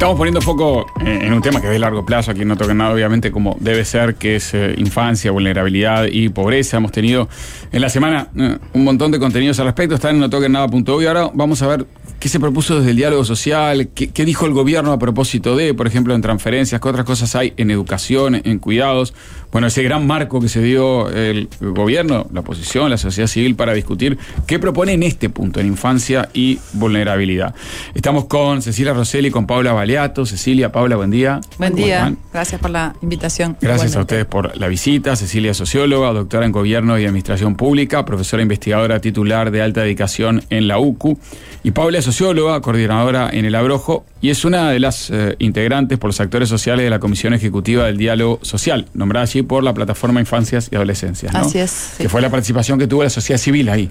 Estamos poniendo foco en un tema que es de largo plazo, aquí No Toquen Nada, obviamente, como debe ser, que es infancia, vulnerabilidad y pobreza. Hemos tenido en la semana un montón de contenidos al respecto, está en notoquennada.uy. Ahora vamos a ver qué se propuso desde el diálogo social, qué dijo el gobierno a propósito de, por ejemplo, en transferencias, qué otras cosas hay en educación, en cuidados. Bueno, ese gran marco que se dio el gobierno, la oposición, la sociedad civil para discutir qué propone en este punto, en infancia y vulnerabilidad. Estamos con Cecilia Rosselli, con Paula Baleato. Cecilia, Paula, buen día. Buen día, gracias por la invitación. Gracias igualmente a ustedes por la visita. Cecilia es socióloga, doctora en Gobierno y Administración Pública, profesora investigadora titular de alta dedicación en la UCU. Y Paula es socióloga, coordinadora en el Abrojo, y es una de las integrantes por los actores sociales de la Comisión Ejecutiva del Diálogo Social, nombrada allí por la Plataforma Infancias y Adolescencias, ¿no? Así es. Sí. Que fue la participación que tuvo la sociedad civil ahí.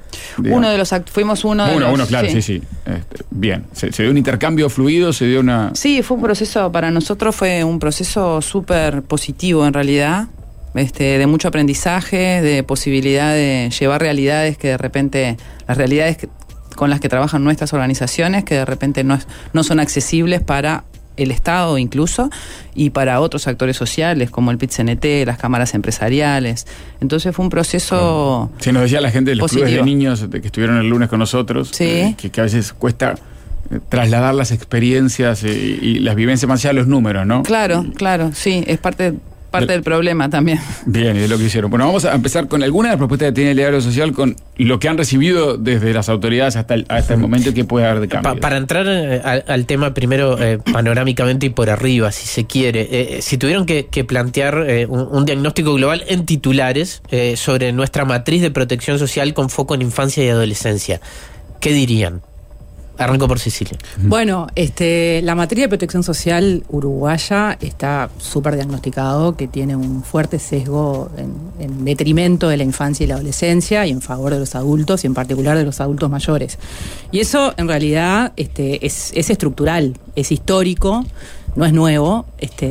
Fuimos uno de los... Uno, claro, sí. Bien. Se dio un intercambio fluido, se dio una... Sí, fue un proceso, para nosotros fue un proceso súper positivo en realidad, de mucho aprendizaje, de posibilidad de llevar realidades que de repente, las realidades con las que trabajan nuestras organizaciones, que de repente no son accesibles para el Estado incluso, y para otros actores sociales como el PIT-CNT, las cámaras empresariales. Entonces fue un proceso... Sí, nos decía la gente de los positivo. clubes de niños que estuvieron el lunes con nosotros, sí. Que a veces cuesta trasladar las experiencias y las vivencias más allá de los números, ¿no? Claro, sí, es parte del problema también. Bien, y de lo que hicieron. Bueno, vamos a empezar con alguna de las propuestas que tiene el diálogo social, con lo que han recibido desde las autoridades hasta el momento y que puede haber de cambio. Para entrar al tema primero panorámicamente y por arriba, si se quiere, si tuvieron que plantear un diagnóstico global en titulares sobre nuestra matriz de protección social con foco en infancia y adolescencia, ¿qué dirían? Arranco por Cecilia. Bueno, la materia de protección social uruguaya está súper diagnosticado que tiene un fuerte sesgo en detrimento de la infancia y la adolescencia y en favor de los adultos y en particular de los adultos mayores. Y eso en realidad es estructural, es histórico, no es nuevo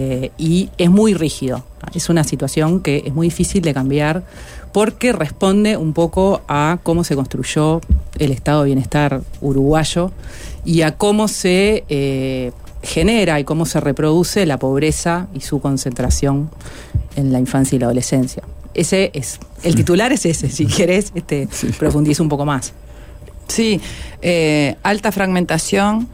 y es muy rígido. Es una situación que es muy difícil de cambiar porque responde un poco a cómo se construyó el estado de bienestar uruguayo y a cómo se genera y cómo se reproduce la pobreza y su concentración en la infancia y la adolescencia. Ese es el titular, es ese. Si querés, profundiza un poco más. Sí, alta fragmentación,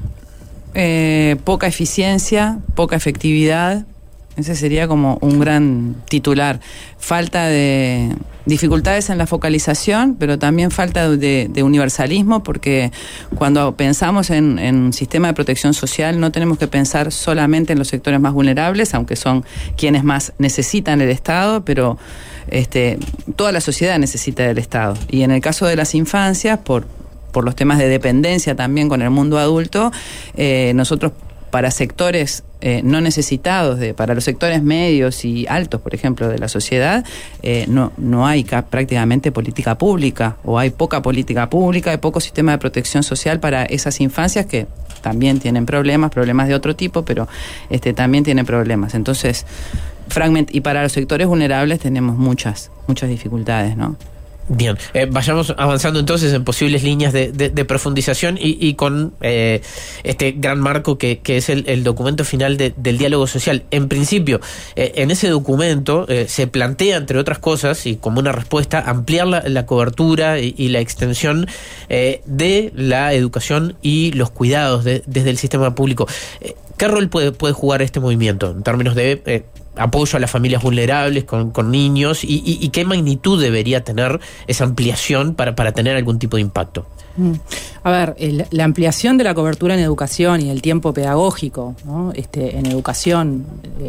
poca eficiencia, poca efectividad. Ese sería como un gran titular. Falta de dificultades en la focalización, pero también falta de universalismo, porque cuando pensamos en un sistema de protección social no tenemos que pensar solamente en los sectores más vulnerables, aunque son quienes más necesitan el Estado, pero toda la sociedad necesita del Estado. Y en el caso de las infancias, por los temas de dependencia también con el mundo adulto, nosotros para sectores no necesitados, para los sectores medios y altos, por ejemplo, de la sociedad, no hay prácticamente política pública, o hay poca política pública, hay poco sistema de protección social para esas infancias que también tienen problemas de otro tipo, pero también tienen problemas. Entonces, y para los sectores vulnerables tenemos muchas dificultades, ¿no? Bien, vayamos avanzando entonces en posibles líneas de profundización y con este gran marco que es el documento final del diálogo social. En principio, en ese documento se plantea, entre otras cosas, y como una respuesta, ampliar la cobertura y la extensión de la educación y los cuidados desde el sistema público. ¿Qué rol puede jugar este movimiento en términos de apoyo a las familias vulnerables con niños y qué magnitud debería tener esa ampliación para tener algún tipo de impacto? A ver, la ampliación de la cobertura en educación y el tiempo pedagógico, ¿no? En educación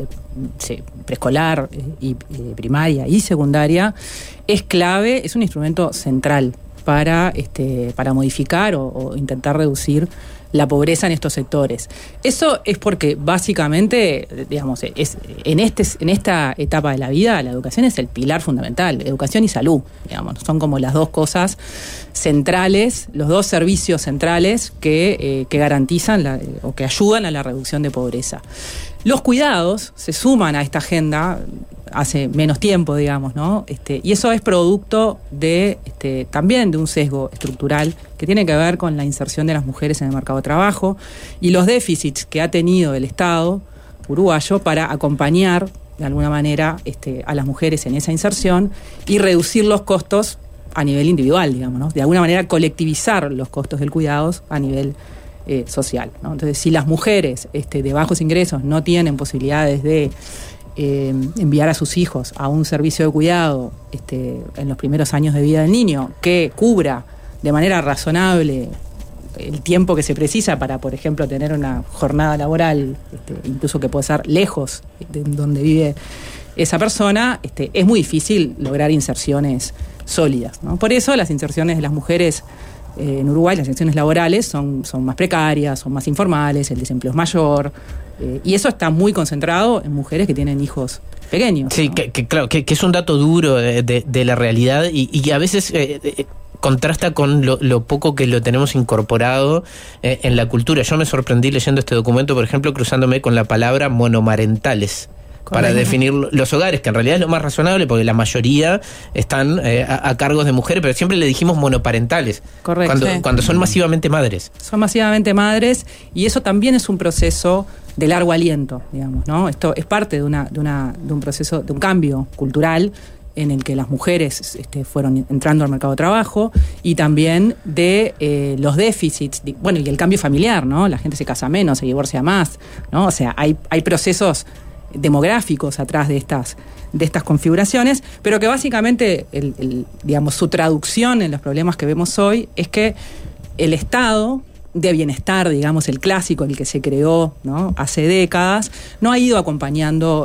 preescolar y primaria y secundaria es clave, es un instrumento central para modificar o intentar reducir la pobreza en estos sectores. Eso es porque básicamente, digamos, en esta etapa de la vida, la educación es el pilar fundamental, educación y salud, digamos, son como las dos cosas centrales, los dos servicios centrales que garantizan o que ayudan a la reducción de pobreza. Los cuidados se suman a esta agenda hace menos tiempo, digamos, ¿no? Y eso es producto de también de un sesgo estructural que tiene que ver con la inserción de las mujeres en el mercado de trabajo y los déficits que ha tenido el Estado uruguayo para acompañar de alguna manera a las mujeres en esa inserción y reducir los costos a nivel individual, digamos, ¿no? De alguna manera colectivizar los costos del cuidado a nivel social, ¿no? Entonces, si las mujeres de bajos ingresos no tienen posibilidades de enviar a sus hijos a un servicio de cuidado en los primeros años de vida del niño que cubra de manera razonable el tiempo que se precisa para, por ejemplo, tener una jornada laboral, incluso que puede ser lejos de donde vive esa persona, es muy difícil lograr inserciones sólidas, ¿no? Por eso las inserciones de las mujeres en Uruguay, las inserciones laborales son más precarias, son más informales, el desempleo es mayor, y eso está muy concentrado en mujeres que tienen hijos pequeños. Sí, ¿no? Claro, que es un dato duro de la realidad y a veces contrasta con lo poco que lo tenemos incorporado en la cultura. Yo me sorprendí leyendo este documento, por ejemplo, cruzándome con la palabra monomarentales para definir los hogares, que en realidad es lo más razonable porque la mayoría están a cargos de mujeres, pero siempre le dijimos monoparentales. Correcto. Cuando son masivamente madres. Son masivamente madres y eso también es un proceso de largo aliento, digamos, ¿no? Esto es parte de un proceso, de un cambio cultural en el que las mujeres fueron entrando al mercado de trabajo y también de los déficits, y el cambio familiar, ¿no? La gente se casa menos, se divorcia más, ¿no? O sea, hay procesos demográficos atrás de estas configuraciones, pero que básicamente digamos, su traducción en los problemas que vemos hoy es que el estado de bienestar, digamos, el clásico, el que se creó, ¿no?, hace décadas, no ha ido acompañando,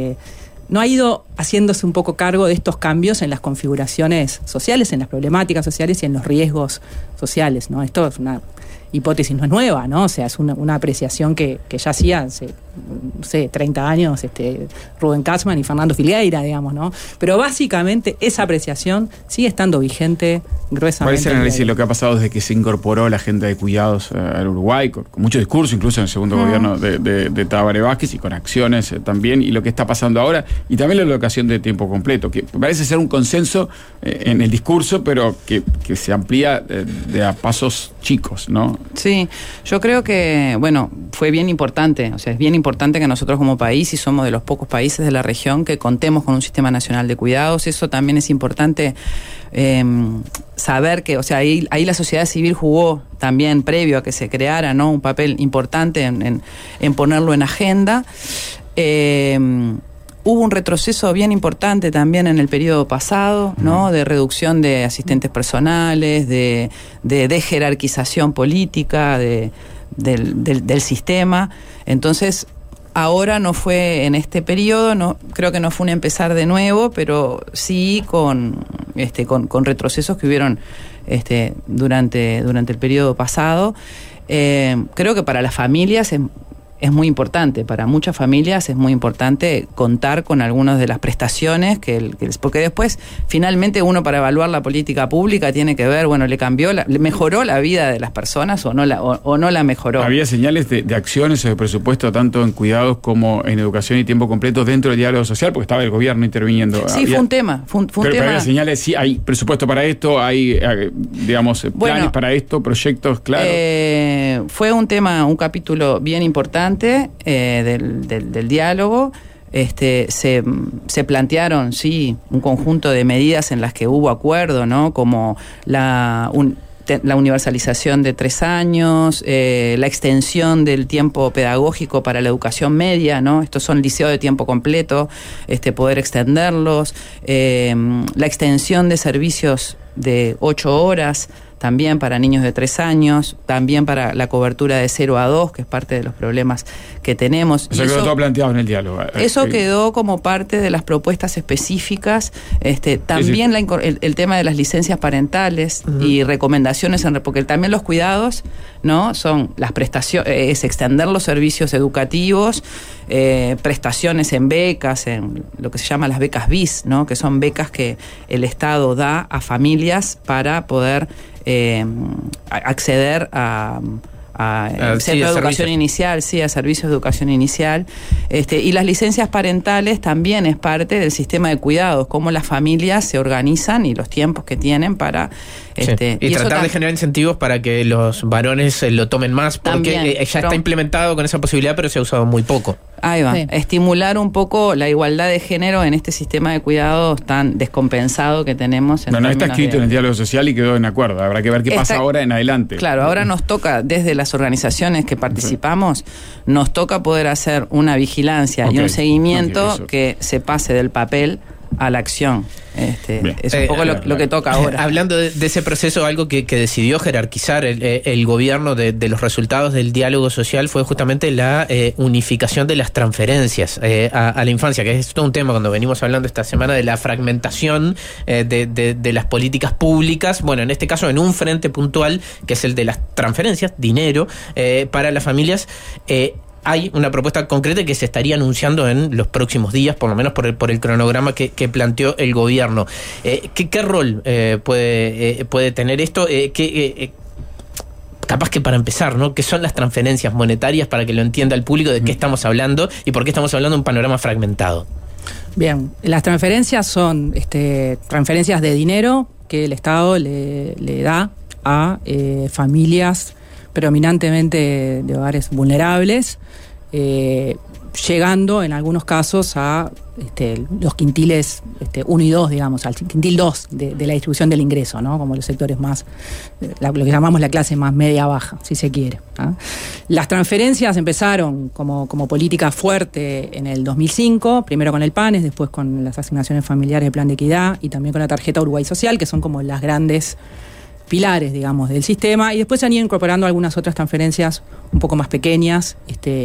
no ha ido haciéndose un poco cargo de estos cambios en las configuraciones sociales, en las problemáticas sociales y en los riesgos sociales, ¿no? Esto es una hipótesis, no es nueva, ¿no? O sea, es una apreciación que ya hacía hace, no sé, 30 años Rubén Katzmann y Fernando Filgueira, digamos, ¿no? Pero básicamente esa apreciación sigue estando vigente gruesamente. ¿Cuál es el análisis de lo que ha pasado desde que se incorporó la agenda de cuidados al Uruguay, con mucho discurso, incluso en el segundo gobierno de Tabaré Vázquez y con acciones también, y lo que está pasando ahora, y también la educación de tiempo completo, que parece ser un consenso en el discurso, pero que se amplía de a pasos chicos, ¿no? Sí, yo creo que, fue bien importante, o sea, es bien importante que nosotros como país, y somos de los pocos países de la región que contemos con un sistema nacional de cuidados. Eso también es importante saber que, o sea, ahí la sociedad civil jugó también, previo a que se creara, ¿no?, un papel importante en ponerlo en agenda. Hubo un retroceso bien importante también en el periodo pasado, ¿no?, de reducción de asistentes personales, de jerarquización política del sistema. Entonces, ahora no fue en este periodo, creo que no fue un empezar de nuevo, pero sí con retrocesos que hubieron durante el periodo pasado. Creo que para las familias es muy importante, para muchas familias es muy importante contar con algunas de las prestaciones porque después finalmente uno, para evaluar la política pública, tiene que ver, le mejoró la vida de las personas o no la mejoró. Había señales de acciones o de presupuesto tanto en cuidados como en educación y tiempo completo dentro del diálogo social, porque estaba el gobierno interviniendo. Sí, fue un tema. Pero había señales, sí, hay presupuesto para esto, hay, planes para esto, proyectos, claro. Fue un tema, un capítulo bien importante del diálogo. Se plantearon, sí, un conjunto de medidas en las que hubo acuerdo, ¿no?, como la universalización de 3 años, la extensión del tiempo pedagógico para la educación media, ¿no? Estos son liceos de tiempo completo, poder extenderlos, la extensión de servicios de 8 horas también para niños de 3 años, también para la cobertura de 0 a 2, que es parte de los problemas que tenemos. Eso quedó todo planteado en el diálogo. Eso quedó como parte de las propuestas específicas. También sí. El tema de las licencias parentales y recomendaciones, porque también los cuidados, ¿no?, son las prestaciones, es extender los servicios educativos, prestaciones en becas, en lo que se llama las becas BIS, ¿no?, que son becas que el Estado da a familias para poder acceder a centro de educación inicial, sí, a servicios de educación inicial. Y las licencias parentales también es parte del sistema de cuidados, cómo las familias se organizan y los tiempos que tienen para... y tratar de generar incentivos para que los varones lo tomen más, porque también, ya está implementado con esa posibilidad, pero se ha usado muy poco. Ahí va, sí. Estimular un poco la igualdad de género en este sistema de cuidados tan descompensado que tenemos. No está escrito en el diálogo social y quedó en acuerdo. Habrá que ver qué pasa ahora en adelante. Claro, ahora nos toca, desde las organizaciones que participamos, nos toca poder hacer una vigilancia y un seguimiento que se pase del papel a la acción. Es un poco lo que toca ahora. Hablando de ese proceso, algo que decidió jerarquizar el gobierno de los resultados del diálogo social fue justamente la unificación de las transferencias a la infancia, que es todo un tema cuando venimos hablando esta semana de la fragmentación de las políticas públicas. Bueno, en este caso en un frente puntual, que es el de las transferencias, dinero para las familias. Hay una propuesta concreta que se estaría anunciando en los próximos días, por lo menos por el cronograma que planteó el gobierno. ¿Qué rol puede tener esto? Capaz que para empezar, ¿no? ¿Qué son las transferencias monetarias para que lo entienda el público de qué estamos hablando y por qué estamos hablando de un panorama fragmentado? Bien, las transferencias son transferencias de dinero que el Estado le da a familias predominantemente de hogares vulnerables, llegando en algunos casos a los quintiles 1 y 2, digamos, al quintil 2 de la distribución del ingreso, ¿no? Como los sectores más, lo que llamamos la clase más media-baja, si se quiere, ¿no? Las transferencias empezaron como política fuerte en el 2005, primero con el PANES, después con las asignaciones familiares del Plan de Equidad y también con la tarjeta Uruguay Social, que son como las grandes pilares, digamos, del sistema, y después se han ido incorporando algunas otras transferencias un poco más pequeñas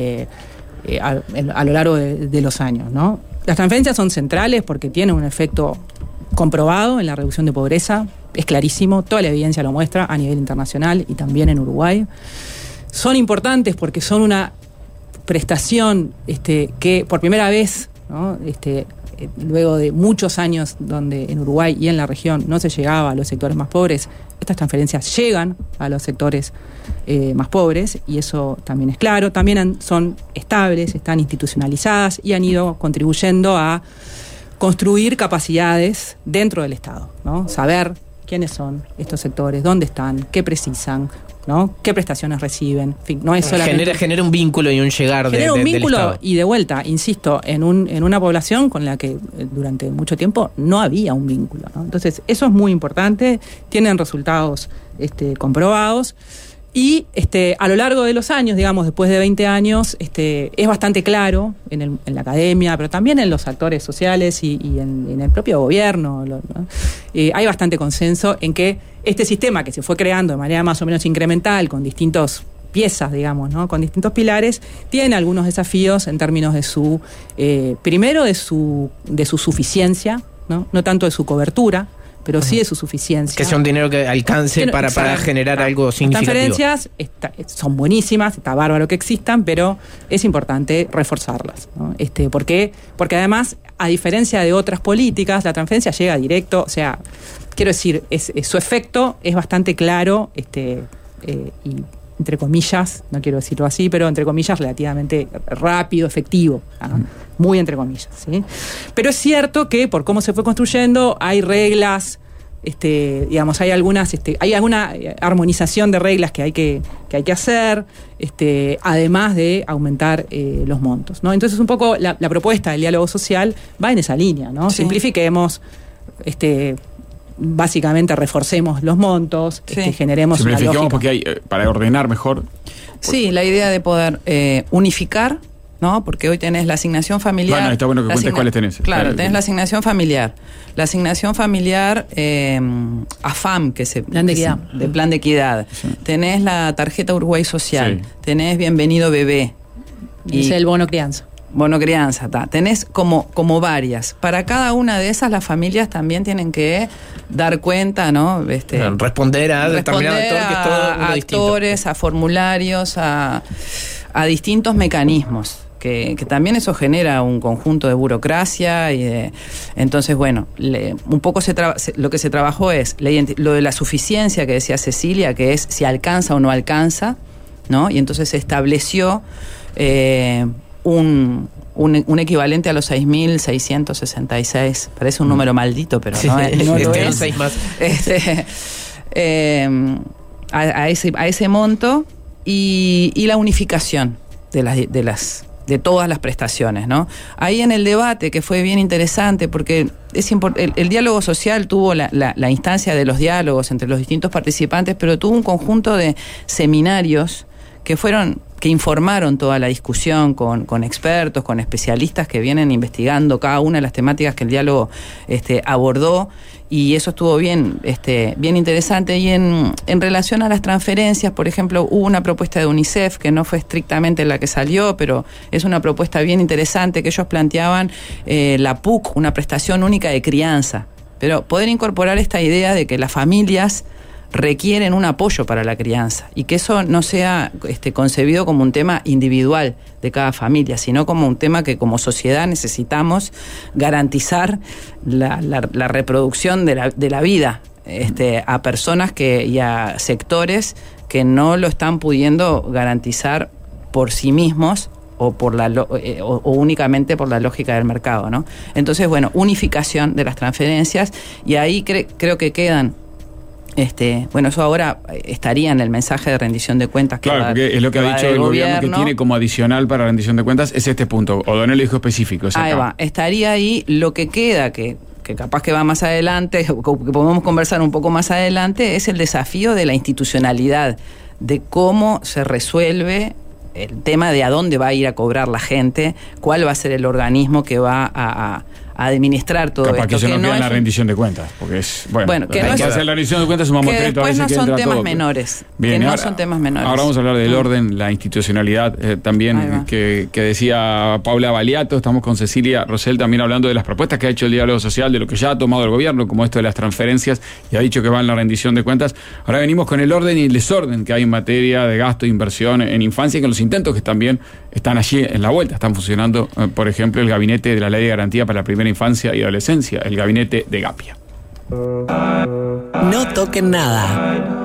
a lo largo de los años, ¿no? Las transferencias son centrales porque tienen un efecto comprobado en la reducción de pobreza, es clarísimo, toda la evidencia lo muestra a nivel internacional y también en Uruguay. Son importantes porque son una prestación que por primera vez, ¿no? Luego de muchos años donde en Uruguay y en la región no se llegaba a los sectores más pobres, estas transferencias llegan a los sectores más pobres, y eso también es claro. También son estables, están institucionalizadas y han ido contribuyendo a construir capacidades dentro del Estado, ¿no? Saber quiénes son estos sectores, dónde están, qué precisan, ¿no? ¿Qué prestaciones reciben? En fin, no es solamente... Genera un vínculo y un llegar genera un vínculo del Estado. Y de vuelta, insisto, en una población con la que durante mucho tiempo no había un vínculo, ¿no? Entonces, eso es muy importante, tienen resultados comprobados. Y a lo largo de los años, digamos, después de 20 años, es bastante claro en la academia, pero también en los actores sociales y en el propio gobierno, ¿no? Hay bastante consenso en que este sistema, que se fue creando de manera más o menos incremental, con distintas piezas, digamos, ¿no? Con distintos pilares, tiene algunos desafíos en términos de su, primero de su suficiencia, ¿no? No tanto de su cobertura, pero sí de su suficiencia. Que sea un dinero que alcance para generar algo significativo. Las transferencias son buenísimas, está bárbaro que existan, pero es importante reforzarlas, ¿no? ¿Por qué? Porque además, a diferencia de otras políticas, la transferencia llega directo, o sea, quiero decir, su efecto es bastante claro, y entre comillas, no quiero decirlo así, pero entre comillas relativamente rápido, efectivo, ¿no? Muy entre comillas, ¿sí? Pero es cierto que por cómo se fue construyendo hay reglas, digamos, hay alguna armonización de reglas que hay que hacer, además de aumentar los montos, ¿no? Entonces un poco la propuesta del diálogo social va en esa línea, ¿no? Sí. Simplifiquemos, básicamente reforcemos los montos, sí. Generemos una lógica. Porque hay, para ordenar mejor. Sí, la idea de poder unificar, ¿no? Porque hoy tenés la asignación familiar. Bueno, está bueno que cuentes cuáles tenés. Claro, tenés la asignación familiar. La asignación familiar AFAM, que se Plan de Equidad. De Plan de Equidad. Sí. Tenés la tarjeta Uruguay Social. Sí. Tenés Bienvenido Bebé. Y el bono crianza. Bono crianza, tenés como varias. Para cada una de esas, las familias también tienen que dar cuenta, ¿no? Responder a determinado actor, que es todo uno actores, distinto. A formularios, a distintos mecanismos. Que también eso genera un conjunto de burocracia y entonces, bueno, un poco lo que se trabajó es lo de la suficiencia que decía Cecilia, que es si alcanza o no alcanza, ¿no? Y entonces se estableció un equivalente a los 6.666. Parece un número maldito, pero no lo es. 6 más. A ese monto y la unificación de todas las prestaciones, ¿no? Ahí en el debate, que fue bien interesante, porque el diálogo social tuvo la instancia de los diálogos entre los distintos participantes, pero tuvo un conjunto de seminarios que informaron toda la discusión con expertos, con especialistas que vienen investigando cada una de las temáticas que el diálogo abordó, y eso estuvo bien interesante. Y en relación a las transferencias, por ejemplo, hubo una propuesta de UNICEF que no fue estrictamente la que salió, pero es una propuesta bien interesante, que ellos planteaban la PUC, una prestación única de crianza, pero poder incorporar esta idea de que las familias requieren un apoyo para la crianza y que eso no sea concebido como un tema individual de cada familia, sino como un tema que como sociedad necesitamos garantizar la reproducción de la vida a personas y a sectores que no lo están pudiendo garantizar por sí mismos o únicamente por la lógica del mercado, ¿no? Entonces, bueno, unificación de las transferencias, y ahí creo que quedan eso ahora estaría en el mensaje de rendición de cuentas. Claro, porque es lo que ha dicho el gobierno, que tiene como adicional para rendición de cuentas, es este punto. O'Donnell lo dijo específico. Ahí va, estaría ahí. Lo que queda, que capaz que va más adelante, o que podemos conversar un poco más adelante, es el desafío de la institucionalidad, de cómo se resuelve el tema de a dónde va a ir a cobrar la gente, cuál va a ser el organismo que va a administrar todo capaz esto. Que eso no queda en la es rendición de cuentas, porque es, bueno que hay que hacer la rendición de cuentas, sumamos que después no son temas menores. Bien, son temas menores. Ahora vamos a hablar del orden, la institucionalidad también, que decía Paula Baliato. Estamos con Cecilia Rosell también hablando de las propuestas que ha hecho el diálogo social, de lo que ya ha tomado el gobierno, como esto de las transferencias, y ha dicho que va en la rendición de cuentas. Ahora venimos con el orden y el desorden que hay en materia de gasto e inversión en infancia, y con los intentos que también están allí en la vuelta. Están funcionando, por ejemplo, el gabinete de la Ley de Garantía para la Primera Infancia y Adolescencia, el gabinete de Gapia. No toquen nada.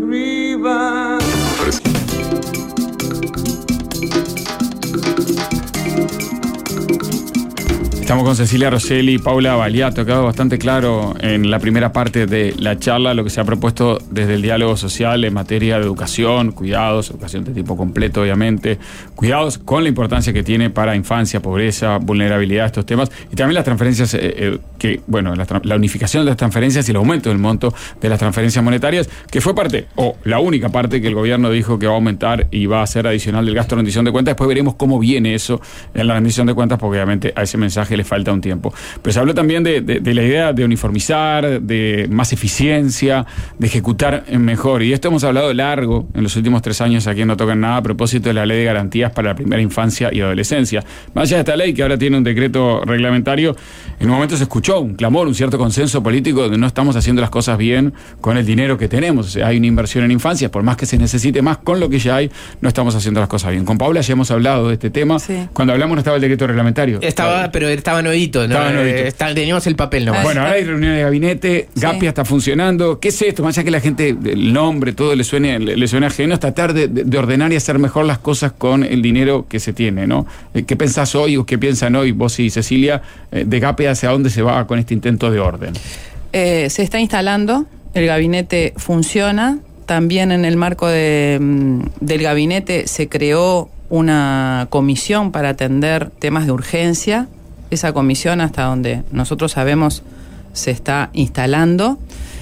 Estamos con Cecilia Rosell y Paula Baliato. Ha quedado bastante claro en la primera parte de la charla lo que se ha propuesto desde el diálogo social en materia de educación, cuidados, educación de tipo completo, obviamente, cuidados con la importancia que tiene para infancia, pobreza, vulnerabilidad, estos temas, y también las transferencias, la unificación de las transferencias y el aumento del monto de las transferencias monetarias, que fue parte, o la única parte que el gobierno dijo que va a aumentar y va a ser adicional del gasto de rendición de cuentas. Después veremos cómo viene eso en la rendición de cuentas, porque obviamente a ese mensaje le falta un tiempo. Pero se habló también de la idea de uniformizar, de más eficiencia, de ejecutar mejor. Y esto hemos hablado largo en los últimos 3 años aquí en No Tocan Nada, a propósito de la Ley de Garantías para la Primera Infancia y Adolescencia. Más allá de esta ley, que ahora tiene un decreto reglamentario, en un momento se escuchó un clamor, un cierto consenso político de no estamos haciendo las cosas bien con el dinero que tenemos. O sea, hay una inversión en infancia, por más que se necesite más, con lo que ya hay, no estamos haciendo las cosas bien. Con Paula ya hemos hablado de este tema. Sí. Cuando hablamos no estaba el decreto reglamentario. Pero estaba nuevito, ¿no? Teníamos el papel nomás. Bueno, ahora hay reuniones de gabinete, Gapia está funcionando. ¿Qué es esto? Más allá que la gente, el nombre, todo le suene ajeno, es tratar de ordenar y hacer mejor las cosas con el dinero que se tiene, ¿no? ¿Qué pensás hoy o qué piensan hoy vos y Cecilia de Gapia, hacia dónde se va con este intento de orden? Se está instalando, el gabinete funciona. También en el marco del gabinete se creó una comisión para atender temas de urgencia. Esa comisión, hasta donde nosotros sabemos, se está instalando.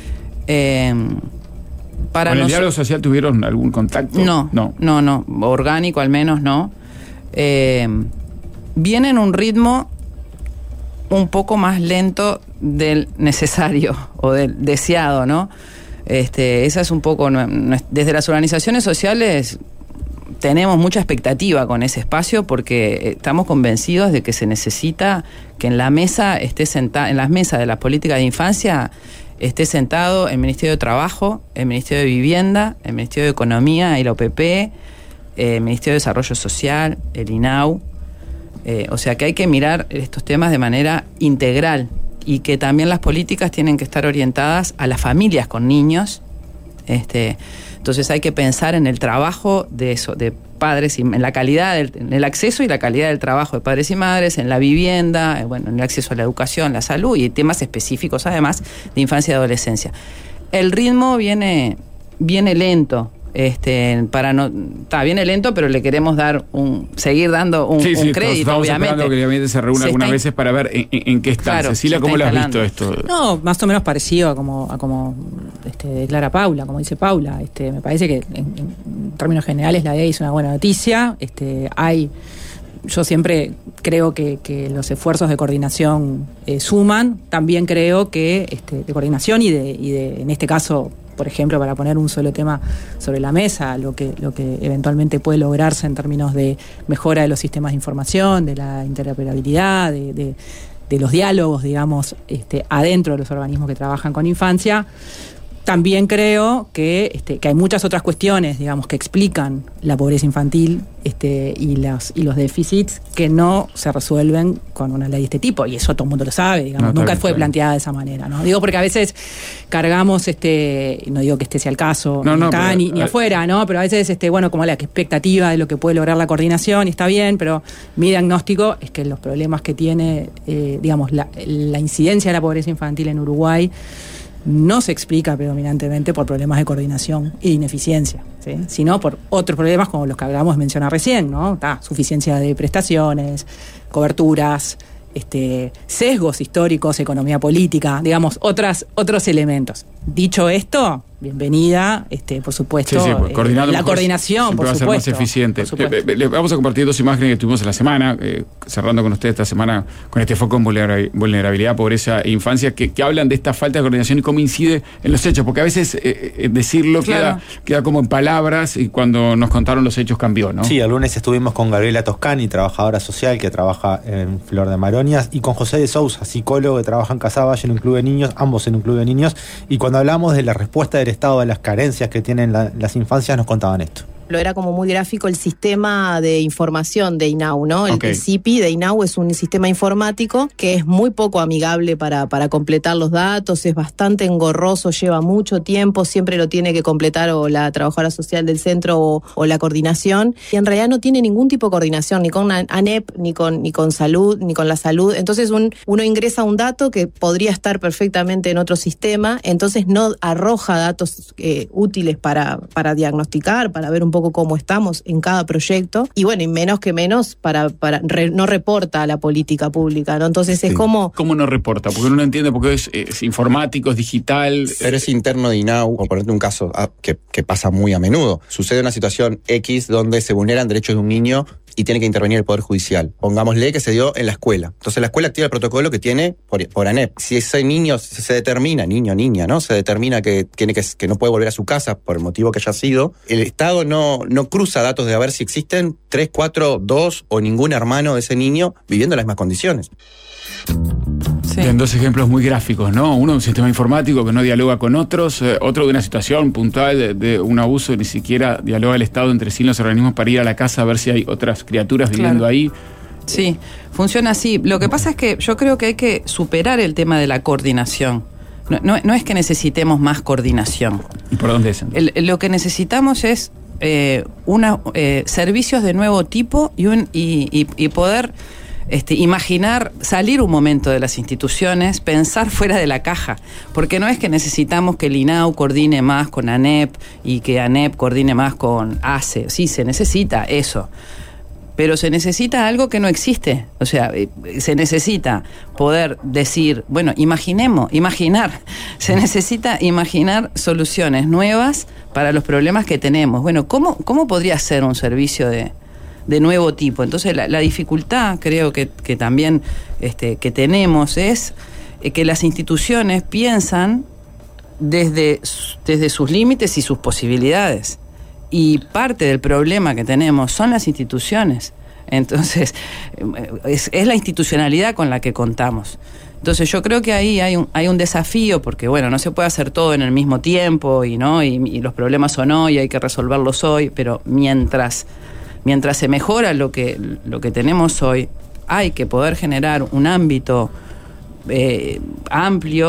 ¿Con el diálogo social tuvieron algún contacto? No, orgánico al menos no. Viene en un ritmo un poco más lento del necesario o del deseado, ¿no? Esa es un poco... Desde las organizaciones sociales tenemos mucha expectativa con ese espacio, porque estamos convencidos de que se necesita que en la mesa en las mesas de las políticas de infancia esté sentado el Ministerio de Trabajo, el Ministerio de Vivienda, el Ministerio de Economía y la OPP, el Ministerio de Desarrollo Social, el INAU. O sea que hay que mirar estos temas de manera integral, y que también las políticas tienen que estar orientadas a las familias con niños, Entonces hay que pensar en el trabajo de eso, de padres, y en la calidad, en el acceso y la calidad del trabajo de padres y madres, en la vivienda, en el acceso a la educación, la salud y temas específicos además de infancia y adolescencia. El ritmo viene lento. Viene lento, pero le queremos seguir dando un crédito, estamos obviamente. Esperando que el gabinete se reúna algunas veces para ver en qué está. Claro, Cecilia, ¿cómo lo has visto esto? No, más o menos parecido a como declara Paula, como dice Paula. Me parece que en términos generales la ley es una buena noticia. Yo siempre creo que los esfuerzos de coordinación suman. También creo que de coordinación y de en este caso, por ejemplo, para poner un solo tema sobre la mesa, lo que eventualmente puede lograrse en términos de mejora de los sistemas de información, de la interoperabilidad, de los diálogos, digamos, adentro de los organismos que trabajan con infancia. También creo que hay muchas otras cuestiones, digamos, que explican la pobreza infantil y los déficits que no se resuelven con una ley de este tipo, y eso todo el mundo lo sabe, digamos, nunca fue planteada de esa manera, ¿no? Digo porque a veces cargamos, no digo que este sea el caso, ni afuera, ¿no? Pero a veces, como la expectativa de lo que puede lograr la coordinación, y está bien, pero mi diagnóstico es que los problemas que tiene, digamos, la incidencia de la pobreza infantil en Uruguay no se explica predominantemente por problemas de coordinación e ineficiencia, ¿sí? Sino por otros problemas como los que acabamos de mencionar recién, ¿no? Suficiencia de prestaciones, coberturas, sesgos históricos, economía política, digamos, otros elementos. Dicho esto, bienvenida, por supuesto, la coordinación, por supuesto. Va a ser más eficiente. Les vamos a compartir 2 imágenes que tuvimos en la semana, cerrando con usted esta semana, con este foco en vulnerabilidad, pobreza e infancia, que hablan de esta falta de coordinación y cómo incide en los hechos, porque a veces decirlo queda como en palabras, y cuando nos contaron los hechos cambió, ¿no? Sí, el lunes estuvimos con Gabriela Toscani, trabajadora social que trabaja en Flor de Maronias, y con José de Sousa, psicólogo que trabaja en Casaballe en un club de niños, ambos en un club de niños, y cuando hablamos de la respuesta del Estado a las carencias que tienen las infancias, nos contaban esto. Era como muy gráfico el sistema de información de INAU, ¿no? El CIPI de INAU es un sistema informático que es muy poco amigable para completar los datos, es bastante engorroso, lleva mucho tiempo, siempre lo tiene que completar o la trabajadora social del centro o la coordinación, y en realidad no tiene ningún tipo de coordinación, ni con ANEP, ni con salud, ni con la salud. Entonces uno ingresa un dato que podría estar perfectamente en otro sistema, entonces no arroja datos útiles para diagnosticar, para ver un poco cómo estamos en cada proyecto, y bueno, y menos no reporta a la política pública, ¿no? Entonces es como... ¿Cómo no reporta? Porque uno no entiende, porque es informático, es digital. Pero es interno de INAU, por ponerte un caso que pasa muy a menudo. Sucede una situación X donde se vulneran derechos de un niño y tiene que intervenir el Poder Judicial. Pongámosle que se dio en la escuela. Entonces la escuela activa el protocolo que tiene por ANEP. Si ese niño se determina, niña, ¿no? Se determina que no puede volver a su casa por el motivo que haya sido, el Estado no cruza datos de a ver si existen 3, 4, 2 o ningún hermano de ese niño viviendo en las mismas condiciones. Sí. En 2 ejemplos muy gráficos, ¿no? Uno, un sistema informático que no dialoga con otros, otro de una situación puntual de un abuso, ni siquiera dialoga el Estado entre sí los organismos para ir a la casa a ver si hay otras criaturas viviendo ahí. Sí, funciona así. Lo que pasa es que yo creo que hay que superar el tema de la coordinación. No es que necesitemos más coordinación. ¿Y por dónde es? Lo que necesitamos es servicios de nuevo tipo y poder imaginar, salir un momento de las instituciones, pensar fuera de la caja, porque no es que necesitamos que el INAU coordine más con ANEP y que ANEP coordine más con ACE. Sí, se necesita eso, pero se necesita algo que no existe. O sea, se necesita poder decir, bueno, imaginar. Se necesita imaginar soluciones nuevas para los problemas que tenemos. Bueno, ¿cómo podría ser un servicio de nuevo tipo? Entonces la dificultad, creo que también que tenemos es que las instituciones piensan desde sus límites y sus posibilidades. Y parte del problema que tenemos son las instituciones. Entonces, es la institucionalidad con la que contamos. Entonces yo creo que ahí hay un desafío, porque bueno, no se puede hacer todo en el mismo tiempo y los problemas son hoy, hay que resolverlos hoy, pero mientras se mejora lo que tenemos hoy, hay que poder generar un ámbito amplio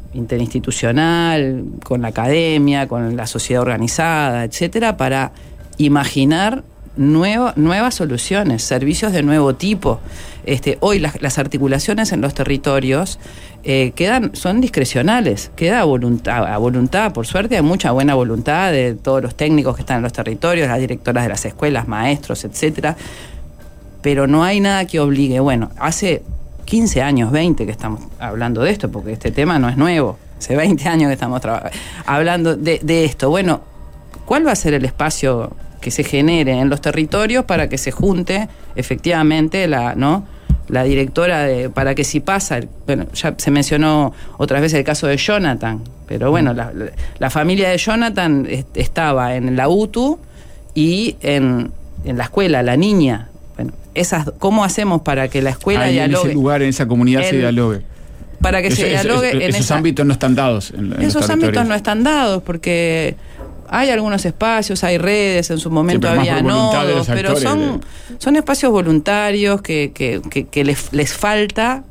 interinstitucional, con la academia, con la sociedad organizada, etcétera, para imaginar nuevas soluciones, servicios de nuevo tipo. Hoy las articulaciones en los territorios son discrecionales, queda a voluntad. Por suerte hay mucha buena voluntad de todos los técnicos que están en los territorios, las directoras de las escuelas, maestros, etcétera, pero no hay nada que obligue. Bueno, hace 15 años, 20 que estamos hablando de esto, porque este tema no es nuevo, hace 20 años que estamos hablando de esto. Bueno, ¿cuál va a ser el espacio que se genere en los territorios para que se junte efectivamente la directora para que si pasa, bueno, ya se mencionó otras veces el caso de Jonathan, pero bueno, la familia de Jonathan estaba en la UTU y en la escuela, la niña. Bueno, ¿cómo hacemos para que la escuela dialogue? En ese lugar, en esa comunidad se dialogue. Para que se dialogue en esos ámbitos no están dados. Esos ámbitos no están dados porque hay algunos espacios, hay redes, en su momento había nodos, pero son espacios voluntarios que les falta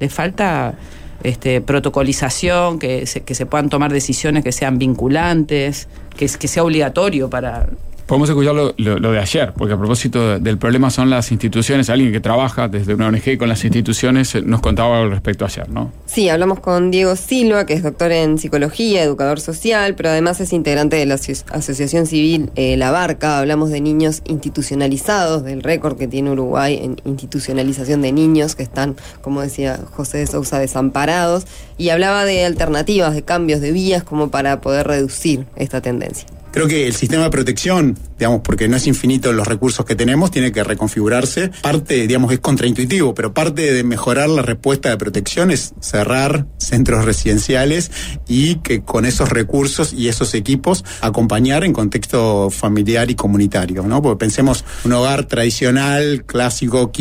protocolización, que se puedan tomar decisiones que sean vinculantes, que sea obligatorio para... Podemos escuchar lo de ayer, porque a propósito del problema son las instituciones. Alguien que trabaja desde una ONG con las instituciones nos contaba algo al respecto ayer, ¿no? Sí, hablamos con Diego Silva, que es doctor en psicología, educador social, pero además es integrante de la asociación civil La Barca. Hablamos de niños institucionalizados, del récord que tiene Uruguay en institucionalización de niños que están, como decía José de Sousa, desamparados, y hablaba de alternativas, de cambios, de vías como para poder reducir esta tendencia. Creo que el sistema de protección, digamos, porque no es infinito los recursos que tenemos, tiene que reconfigurarse. Parte, digamos, es contraintuitivo, pero parte de mejorar la respuesta de protección es cerrar centros residenciales y que con esos recursos y esos equipos acompañar en contexto familiar y comunitario, ¿no? Porque pensemos, un hogar tradicional, clásico,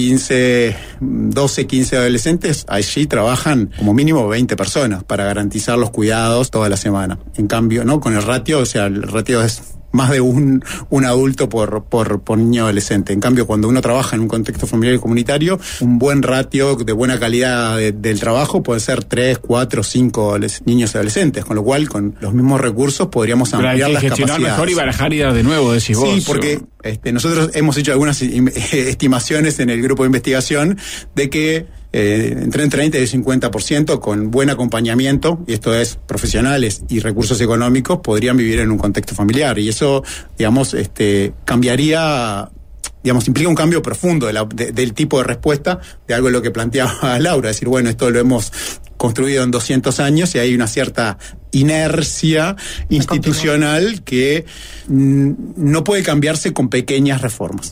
12, 15 adolescentes, allí trabajan como mínimo 20 personas para garantizar los cuidados toda la semana. En cambio, ¿no? Con el ratio, o sea, el ratio es más de un adulto por niño adolescente. En cambio, cuando uno trabaja en un contexto familiar y comunitario, un buen ratio de buena calidad del trabajo puede ser 3, 4, 5 niños adolescentes, con lo cual con los mismos recursos podríamos ampliar las capacidades. Mejor y barajar ideas de nuevo, decís vos. Sí, porque nosotros hemos hecho algunas estimaciones en el grupo de investigación de que entre un 30 y el 50% con buen acompañamiento, y esto es profesionales y recursos económicos, podrían vivir en un contexto familiar, y eso, digamos, cambiaría, digamos, implica un cambio profundo del tipo de respuesta de algo de lo que planteaba Laura, es decir, bueno, esto lo hemos construido en 200 años y hay una cierta inercia institucional que no puede cambiarse con pequeñas reformas.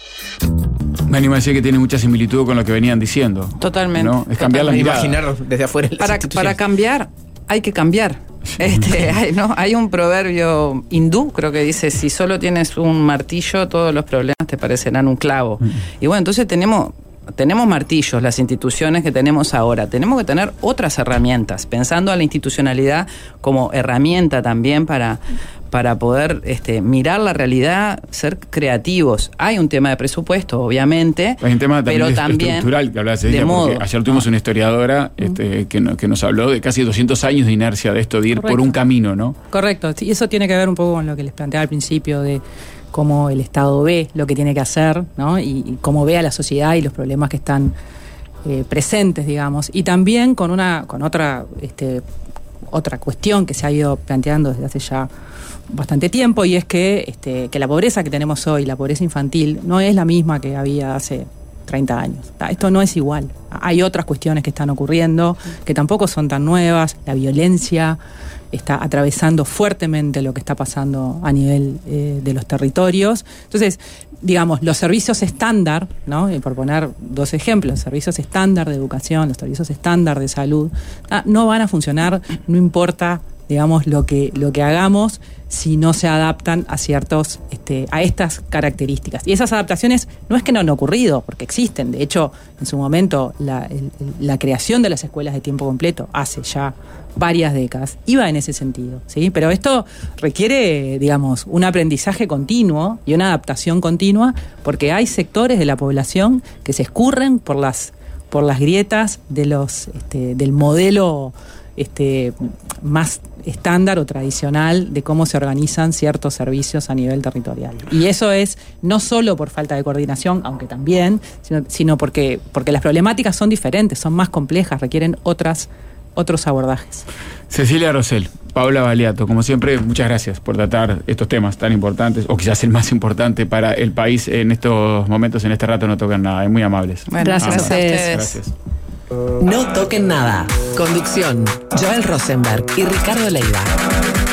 Me animo a decir que tiene mucha similitud con lo que venían diciendo. Totalmente. ¿No? Es cambiar la mirada. Imaginar desde afuera. Para cambiar, hay que cambiar. Hay un proverbio hindú, creo que dice, si solo tienes un martillo, todos los problemas te parecerán un clavo. Y bueno, entonces tenemos martillos, las instituciones que tenemos ahora. Tenemos que tener otras herramientas, pensando a la institucionalidad como herramienta también para poder mirar la realidad, ser creativos. Hay un tema de presupuesto, obviamente, hay un tema pero también estructural que hablabas de ella, porque ayer tuvimos una historiadora que nos habló de casi 200 años de inercia de esto, de ir por un camino, ¿no? Correcto, y eso tiene que ver un poco con lo que les planteaba al principio de cómo el Estado ve lo que tiene que hacer, ¿no? Y cómo ve a la sociedad y los problemas que están presentes, digamos. Y también con otra cuestión que se ha ido planteando desde hace ya bastante tiempo, y es que la pobreza que tenemos hoy, la pobreza infantil, no es la misma que había hace 30 años. Esto no es igual. Hay otras cuestiones que están ocurriendo que tampoco son tan nuevas. La violencia está atravesando fuertemente lo que está pasando a nivel de los territorios. Entonces, digamos, los servicios estándar, ¿no? Por poner 2 ejemplos, los servicios estándar de educación, los servicios estándar de salud, no van a funcionar, no importa, digamos, lo que hagamos, si no se adaptan a a estas características. Y esas adaptaciones no es que no han ocurrido, porque existen. De hecho, en su momento, la creación de las escuelas de tiempo completo hace ya varias décadas iba en ese sentido, ¿sí? Pero esto requiere, digamos, un aprendizaje continuo y una adaptación continua, porque hay sectores de la población que se escurren por las grietas de del modelo más estándar o tradicional de cómo se organizan ciertos servicios a nivel territorial. Y eso es no solo por falta de coordinación, aunque también, sino porque las problemáticas son diferentes, son más complejas, requieren otros abordajes. Cecilia Rosell, Paola Baliato, como siempre, muchas gracias por tratar estos temas tan importantes, o quizás el más importante para el país en estos momentos, en este rato no tocan nada, muy amables. Bueno, gracias a ustedes. Gracias. No toquen nada. Conducción: Joel Rosenberg y Ricardo Leiva.